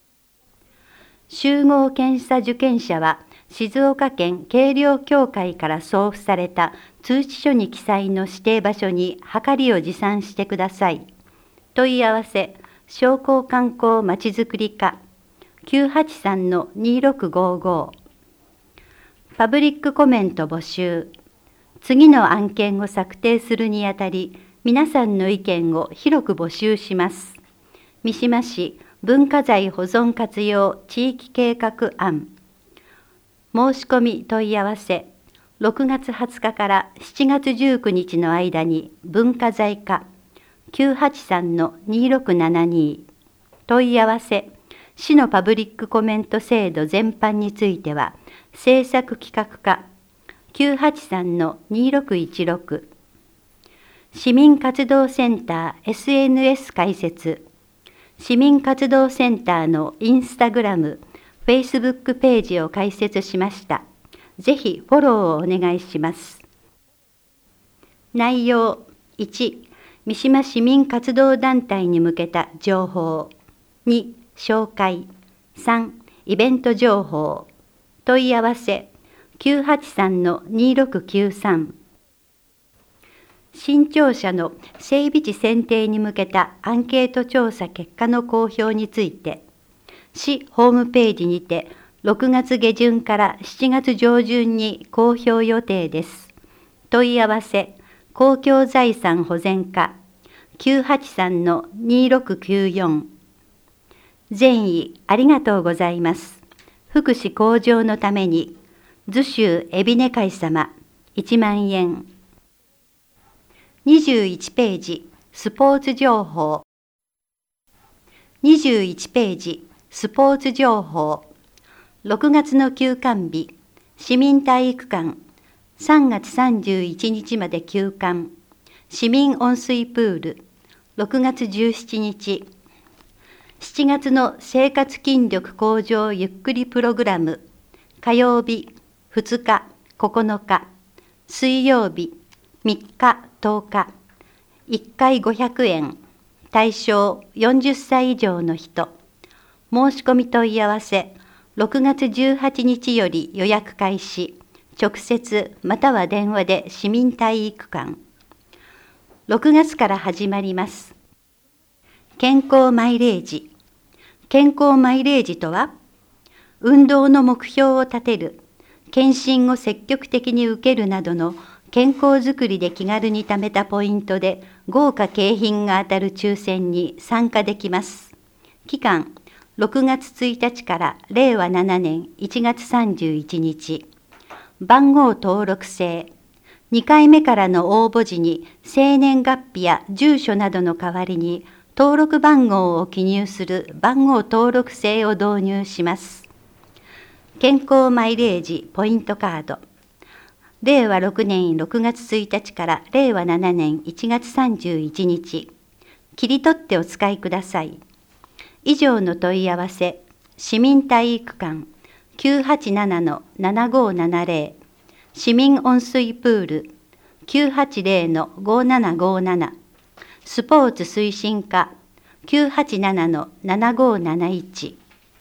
集合検査受検者は静岡県計量協会から送付された通知書に記載の指定場所にはかりを持参してください。問い合わせ商工観光まちづくり課 きゅうはちさんのにろくごご。パブリックコメント募集。次の案件を策定するにあたり、皆さんの意見を広く募集します。三島市文化財保存活用地域計画案。申し込み問い合わせ、ろくがつはつかからしちがつじゅうくにちの間に文化財課 きゅうはちさんのにろくななに。問い合わせ、市のパブリックコメント制度全般については、政策企画課 きゅうはちさんのにろくいちろく。市民活動センター エスエヌエス 開設。市民活動センターのインスタグラム、フェイスブックページを開設しました。ぜひフォローをお願いします。内容いち、三島市民活動団体に向けた情報。に、紹介。さん、イベント情報。問い合わせきゅうはちさんのにろくきゅうさん。新庁舎の整備地選定に向けたアンケート調査結果の公表について、市ホームページにてろくがつげじゅんからしちがつじょうじゅんに公表予定です。問い合わせ公共財産保全課 きゅうはちさんのにろくきゅうよん。善意ありがとうございます。福祉向上のために図州海老根会様いちまんえん。にじゅういちページスポーツ情報。にじゅういちページスポーツ情報。ろくがつの休館日、市民体育館、さんがつさんじゅういちにちまで休館、市民温水プール、ろくがつじゅうしちにち、しちがつの生活筋力向上ゆっくりプログラム、火曜日、ふつか、ここのか、水曜日、みっか、とおか、いっかいごひゃくえん、対象よんじゅっさい以上の人、申し込み問い合わせ、ろくがつじゅうはちにちより予約開始、直接または電話で市民体育館。ろくがつから始まります。健康マイレージ。健康マイレージとは、運動の目標を立てる、検診を積極的に受けるなどの健康づくりで気軽に貯めたポイントで豪華景品が当たる抽選に参加できます。期間、ろくがつついたちかられいわななねんいちがつさんじゅういちにち。番号登録制。にかいめからの応募時に生年月日や住所などの代わりに登録番号を記入する番号登録制を導入します。健康マイレージポイントカード。れいわろくねんろくがつついたちかられいわななねんいちがつさんじゅういちにち。切り取ってお使いください。以上の問い合わせ、市民体育館 きゅうはちななのななごななぜろ、市民温水プール きゅうはちぜろのごななごなな、スポーツ推進課きゅうはちななのななごーなないち。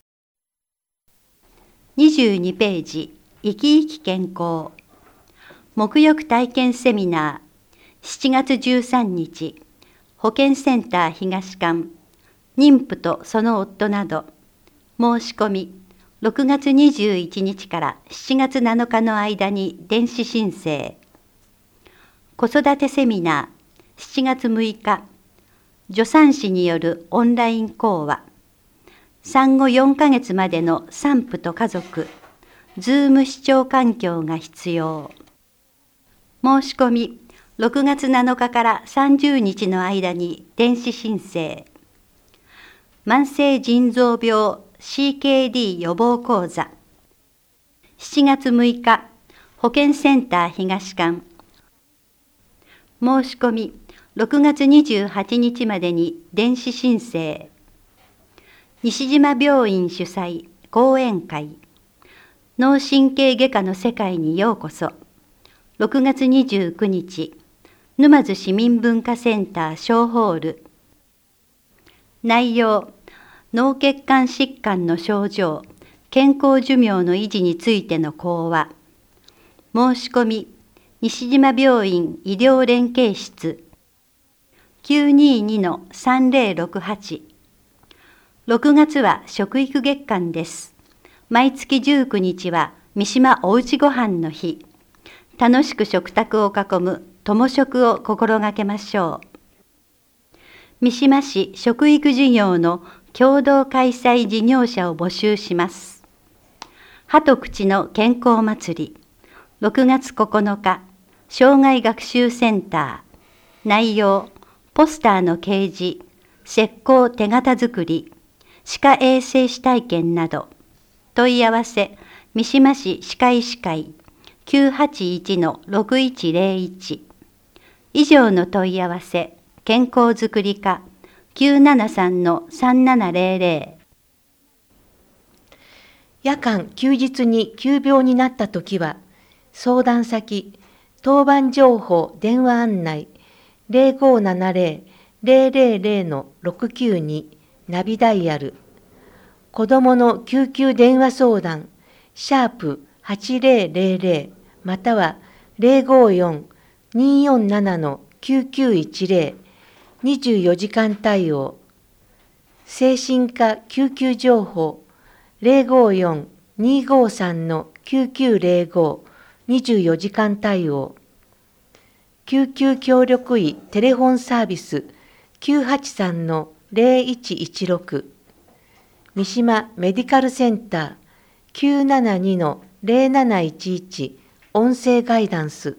にじゅうにページ、生き生き健康。沐浴体験セミナー、しちがつじゅうさんにち、保健センター東館、妊婦とその夫など、申し込み、ろくがつにじゅういちにちからしちがつなのかの間に電子申請。子育てセミナー、しちがつむいか、助産師によるオンライン講話。産後よんかげつまでの産婦と家族、ズーム視聴環境が必要。申し込み、ろくがつなのかからさんじゅうにちの間に電子申請。慢性腎臓病 シーケーディー 予防講座。しちがつむいか、保健センター東館。申し込み、ろくがつにじゅうはちにちまでに電子申請。西島病院主催講演会。脳神経外科の世界にようこそ。ろくがつにじゅうくにち、沼津市民文化センター小ホール。内容、脳血管疾患の症状、健康寿命の維持についての講話。申し込み、西島病院医療連携室。きゅうににのさんぜろろくはち。ろくがつは食育月間です。毎月じゅうくにちは三島おうちごはんの日。楽しく食卓を囲む友食を心がけましょう。三島市食育事業の共同開催事業者を募集します。歯と口の健康祭り、ろくがつここのか、障害学習センター。内容、ポスターの掲示、石膏手形作り、歯科衛生士体験など。問い合わせ、三島市歯科医師会きゅうはちいちのろくいちぜろいち。以上の問い合わせ、健康づくり課きゅうななさんのさんななぜろぜろ。 夜間休日に急病になったときは、相談先、当番情報電話案内ゼロごーななぜろ ゼロゼロゼロのろくきゅうにナビダイヤル。子どもの救急電話相談、シャープはちぜろぜろぜろまたはゼロごーよん にーよんななのきゅうきゅういちぜろ、にじゅうよじかん対応。精神科救急情報、ゼロごーよん にーごーさんのきゅうきゅうぜろご、にじゅうよじかん対応。救急協力医テレフォンサービスきゅうはちさんのゼロいちいちろく。三島メディカルセンターきゅうななにのゼロなないちいち音声ガイダンス。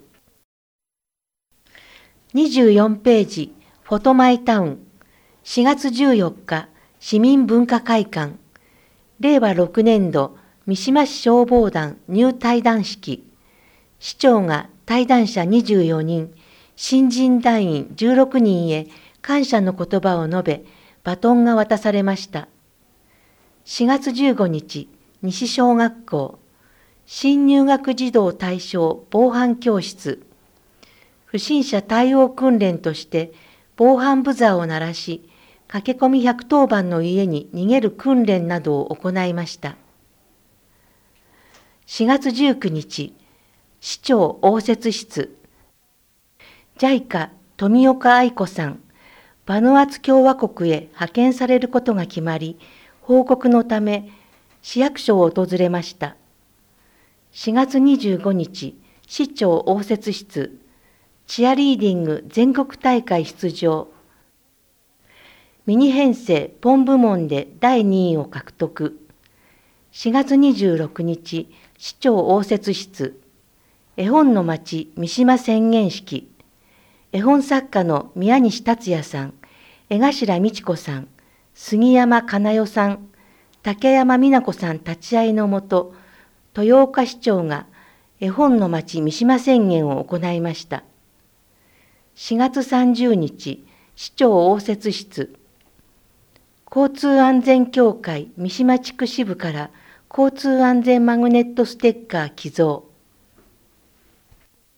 にじゅうよんページフォトマイタウンしがつじゅうよっか市民文化会館れいわろくねんど三島市消防団入隊団式。市長が隊団者にじゅうよにん、新人団員じゅうろくにんへ感謝の言葉を述べ、バトンが渡されました。しがつじゅうごにち、西小学校、新入学児童対象防犯教室、不審者対応訓練として防犯ブザーを鳴らし、駆け込みひゃくとおばんの家に逃げる訓練などを行いました。しがつじゅうくにち、市長応接室、ジャイカ 富岡愛子さん、バヌアツ共和国へ派遣されることが決まり、報告のため市役所を訪れました。しがつにじゅうごにち、市長応接室、チアリーディング全国大会出場、ミニ編成ポン部門でだいにいを獲得。しがつにじゅうろくにち、市長応接室、絵本の町三島宣言式、絵本作家の宮西達也さん、江頭美智子さん、杉山かなよさん、竹山美奈子さん立ち会いのもと、豊岡市長が絵本の町三島宣言を行いました。しがつさんじゅうにち、市長応接室、交通安全協会三島地区支部から交通安全マグネットステッカー寄贈。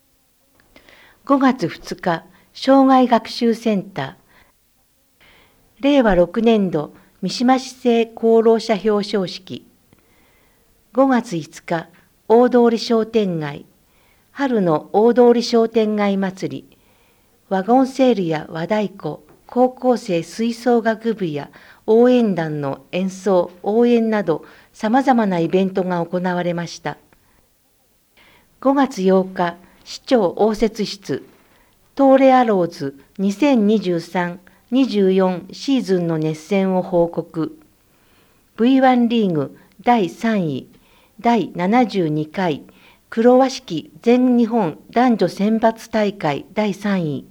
ごがつふつか、障害学習センター、 れいわろくねんど三島市政功労者表彰式。ごがついつか、大通商店街、春の大通商店街祭り、ワゴンセールや和太鼓、高校生吹奏楽部や応援団の演奏、応援など、さまざまなイベントが行われました。ごがつようか、市長応接室、東レアローズにせんにじゅうさんにじゅうよん シーズンの熱戦を報告。ブイワン リーグだいさんい、だいななじゅうにかい黒和式全日本男女選抜大会だいさんい。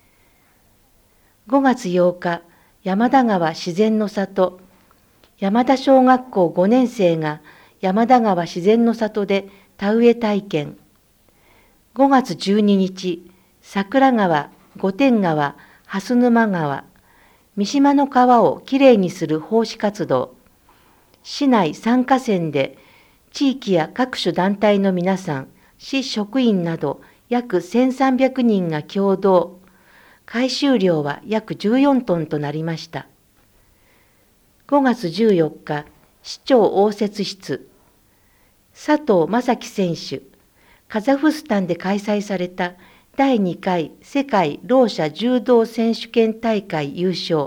ごがつようか、山田川自然の里、山田小学校ごねんせいが山田川自然の里で田植え体験。ごがつじゅうににち、桜川、御殿川、蓮沼川、三島の川をきれいにする奉仕活動。市内さんかせんで地域や各種団体の皆さん、市職員など約せんさんびゃくにんが共同。回収量は約じゅうよんトンとなりました。ごがつじゅうよっか、市長応接室、佐藤正樹選手、カザフスタンで開催されただいにかい世界ろう者柔道選手権大会優勝。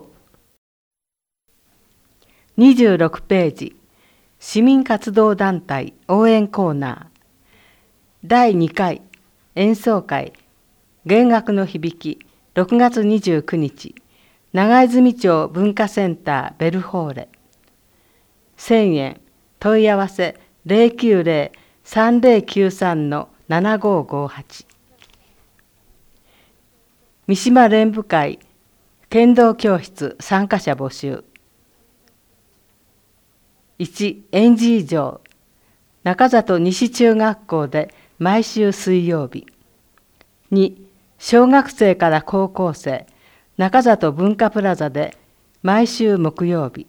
にじゅうろくページ、市民活動団体応援コーナー。だいにかい演奏会、弦楽の響き、ろくがつにじゅうくにち、長泉町文化センターベルホーレ。せんえん、問い合わせ ゼロきゅうゼロ さんゼロきゅうさん ななごごはち。三島連部会剣道教室参加者募集。いち、園児以上、中里西中学校で毎週水曜日。に、小学生から高校生、中里文化プラザで毎週木曜日。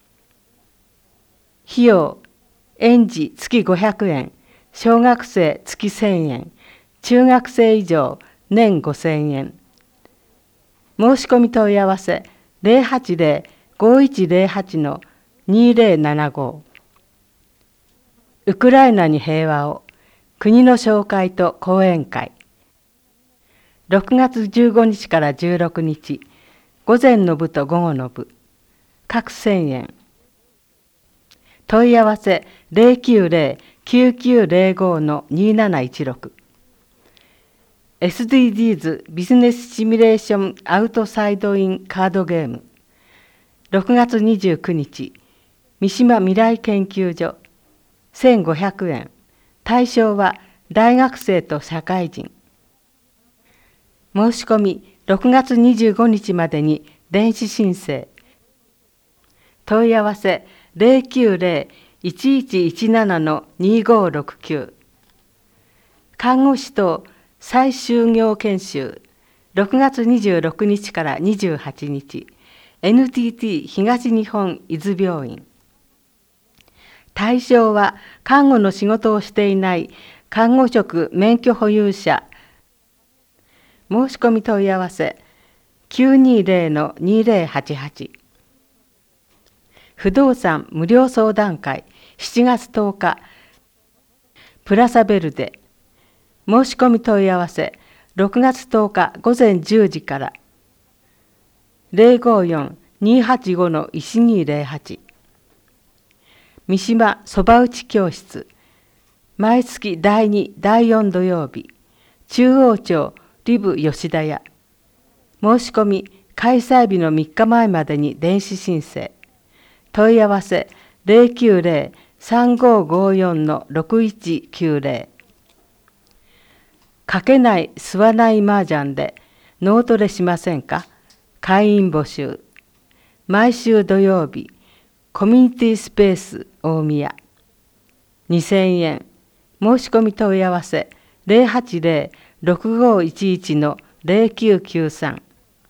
費用、園児月ごひゃくえん、小学生月せんえん、中学生以上年ごせんえん。申し込み問い合わせ ゼロはちゼロ ごいちゼロはち にゼロななご。ウクライナに平和を、国の紹介と講演会。ろくがつじゅうごにちからじゅうろくにち、午前の部と午後の部、各せんえん。問い合わせ ゼロきゅうゼロ きゅうきゅうゼロご になないちろく。エスディージーズ ビジネスシミュレーションアウトサイドインカードゲーム。ろくがつにじゅうくにち、三島未来研究所、せんごひゃくえん。対象は大学生と社会人。申し込みろくがつにじゅうごにちまでに電子申請。問い合わせ ゼロきゅうゼロ いちいちいちなな にごろくきゅう。看護師等再就業研修、ろくがつにじゅうろくにちからにじゅうはちにち、エヌティーティー 東日本伊豆病院。対象は看護の仕事をしていない看護職免許保有者。申し込み問い合わせ きゅうにゼロ にゼロはちはち。不動産無料相談会しちがつとおか、プラサベルデ。申し込み問い合わせろくがつとおかごぜんじゅうじからゼロごよん にはちご いちにゼロはち。三島そば打ち教室、毎月だいに、だいよん土曜日、中央町リブ吉田屋。申し込み開催日のみっかまえまでに電子申請。問い合わせゼロきゅうゼロ さんごごよん ろくいちきゅうゼロ。かけない吸わない麻雀で脳トレしませんか？会員募集。毎週土曜日、コミュニティスペース大宮。にせんえん。申し込み問い合わせゼロはちゼロ ろくごいちいち ゼロきゅうきゅうさん。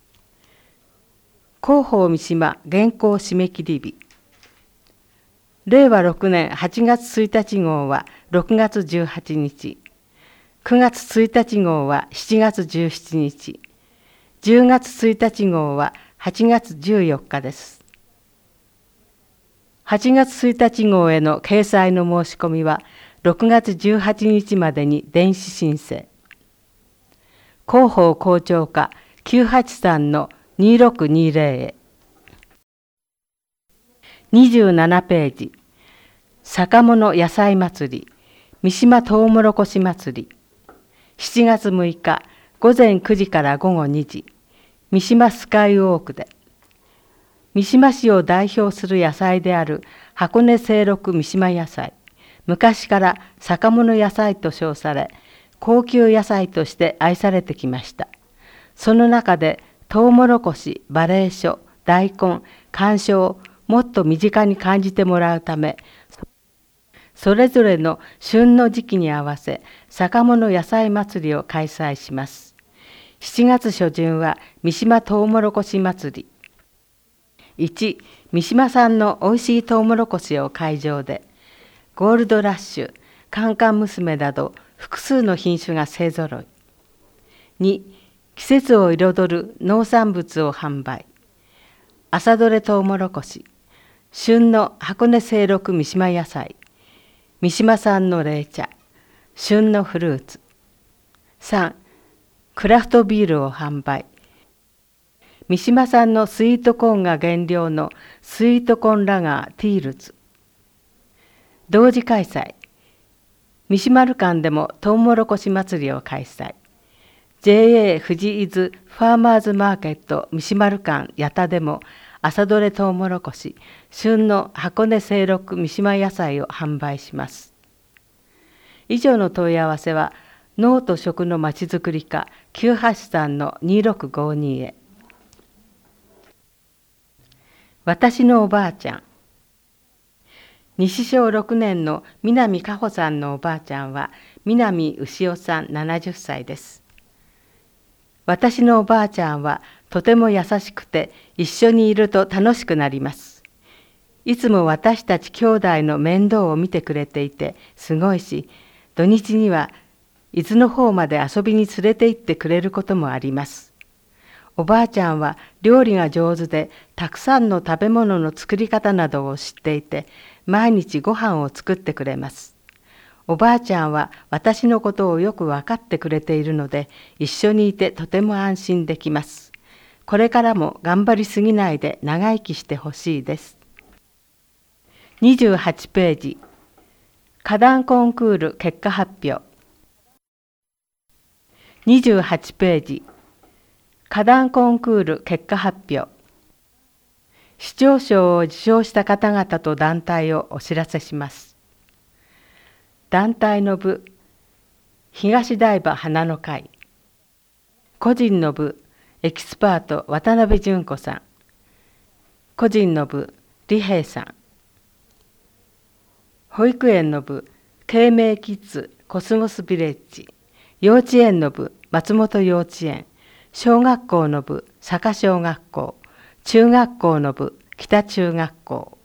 広報三島原稿締め切り日。れいわろくねんはちがつついたち号はろくがつじゅうはちにち。くがつついたち号はしちがつじゅうしちにち、じゅうがつついたち号ははちがつじゅうよっかです。はちがつついたち号への掲載の申し込みはろくがつじゅうはちにちまでに電子申請。広報校長課 きゅうはちさんのにろくにぜろ へ。にじゅうななページ、坂物野菜祭り、三島とうもろこし祭り、しちがつむいかごぜんくじからごごにじ、三島スカイウォークで、三島市を代表する野菜である箱根清六三島野菜、昔から坂物野菜と称され、高級野菜として愛されてきました。その中でトウモロコシ、馬鈴薯、大根、甘蔗をもっと身近に感じてもらうため、それぞれの旬の時期に合わせ坂物野菜祭りを開催します。しちがつしょじゅんは三島とうもろこし祭り。いち. 三島産のおいしいとうもろこしを会場で、ゴールドラッシュ、カンカン娘など複数の品種が勢ぞろい。に. 季節を彩る農産物を販売。朝どれとうもろこし、旬の箱根清六三島野菜、三島産の冷茶、旬のフルーツ。さん. クラフトビールを販売。三島産のスイートコーンが原料のスイートコーンラガーティールズ。同時開催。三島ルカンでもトウモロコシ祭りを開催。ジェーエー 富士伊豆ファーマーズマーケット三島ルカン八田でも朝どれトウモロコシ、旬の箱根清六三島野菜を販売します。以上の問い合わせは農と食のまちづくり課 きゅうはちさんのにろくごに へ。私のおばあちゃん。西小ろくねんの南加穂さんのおばあちゃんは南牛尾さんななじゅっさいです。私のおばあちゃんはとても優しくて一緒にいると楽しくなります。いつも私たち兄弟の面倒を見てくれていてすごいし、土日には伊豆の方まで遊びに連れて行ってくれることもあります。おばあちゃんは料理が上手でたくさんの食べ物の作り方などを知っていて毎日ご飯を作ってくれます。おばあちゃんは私のことをよく分かってくれているので一緒にいてとても安心できます。これからも頑張りすぎないで長生きしてほしいです。にじゅうはちページ、花壇コンクール結果発表。にじゅうはちページ、花壇コンクール結果発表。市長賞を受賞した方々と団体をお知らせします。団体の部、東台場花の会。個人の部、エキスパート渡辺純子さん。個人の部、李平さん。保育園の部、慶明キッズコスモスビレッジ。幼稚園の部、松本幼稚園。小学校の部、坂小学校。中学校の部、北中学校。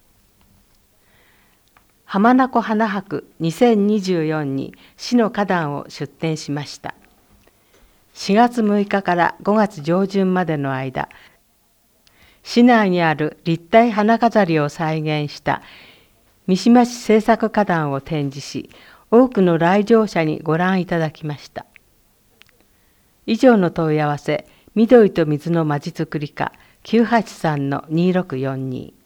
浜名湖花博にせんにじゅうよんに市の花壇を出展しました。しがつむいかからごがつ上旬までの間、市内にある立体花飾りを再現した三島市制作花壇を展示し、多くの来場者にご覧いただきました。以上の問い合わせ、緑と水のまちづくり課 きゅうはちさんのにろくよんに。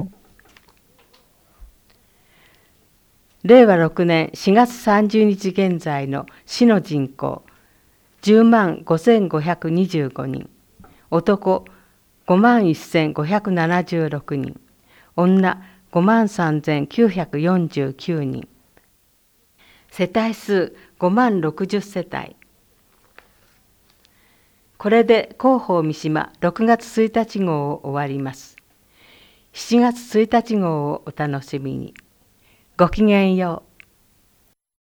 れいわろくねんしがつさんじゅうにち現在の市の人口じゅうまんごせんごひゃくにじゅうごにん、男ごまんせんごひゃくななじゅうろくにん、女ごまんさんぜんきゅうひゃくよんじゅうきゅうにん、世帯数ごまんろくじゅっせたい。これで広報三島ろくがつついたち号を終わります。しちがつついたち号をお楽しみに。ごきげんよう。